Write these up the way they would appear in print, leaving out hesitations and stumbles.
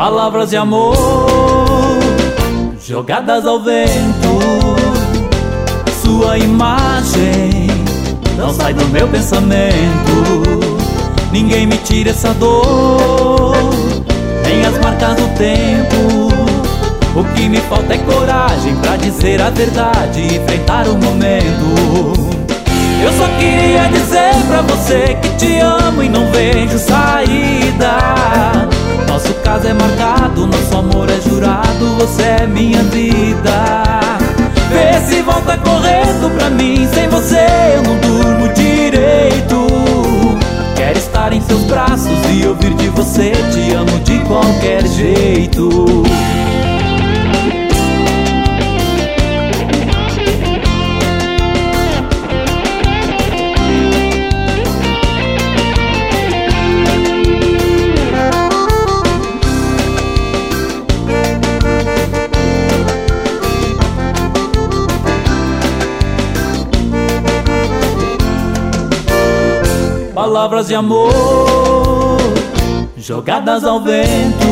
Palavras de amor jogadas ao vento. Sua imagem não sai do meu pensamento. Ninguém me tira essa dor, nem as marcas do tempo. O que me falta é coragem pra dizer a verdade e enfrentar o momento. Eu só queria dizer pra você que te amo e não vejo saída. Nosso caso é marcado, nosso amor é jurado, você é minha vida. Vê se volta correndo pra mim, sem você eu não durmo direito. Quero estar em seus braços e ouvir de você, te amo de qualquer jeito. Palavras de amor jogadas ao vento.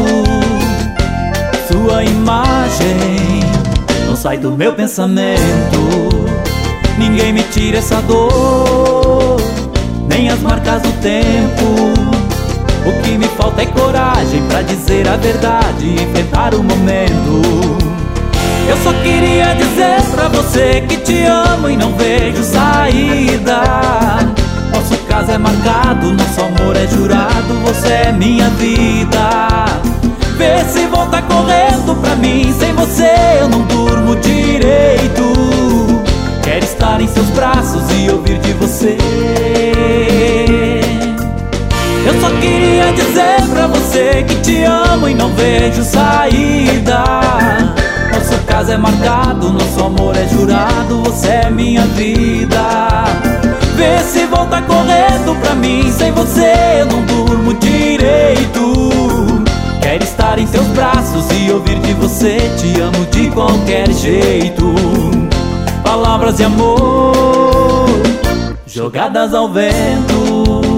Sua imagem não sai do meu pensamento. Ninguém me tira essa dor, nem as marcas do tempo. O que me falta é coragem pra dizer a verdade e enfrentar o momento. Eu só queria dizer pra você que te amo e não vejo saída. Nosso caso é marcado, nosso amor é jurado, você é minha vida. Vê se volta correndo pra mim, sem você eu não durmo direito. Quero estar em seus braços e ouvir de você. Eu só queria dizer pra você que te amo e não vejo saída. Nosso caso é marcado, nosso amor é jurado, você é minha vida. Vê se volta correndo pra mim, sem você eu não durmo direito. Quero estar em seus braços e ouvir de você, te amo de qualquer jeito. Palavras de amor jogadas ao vento.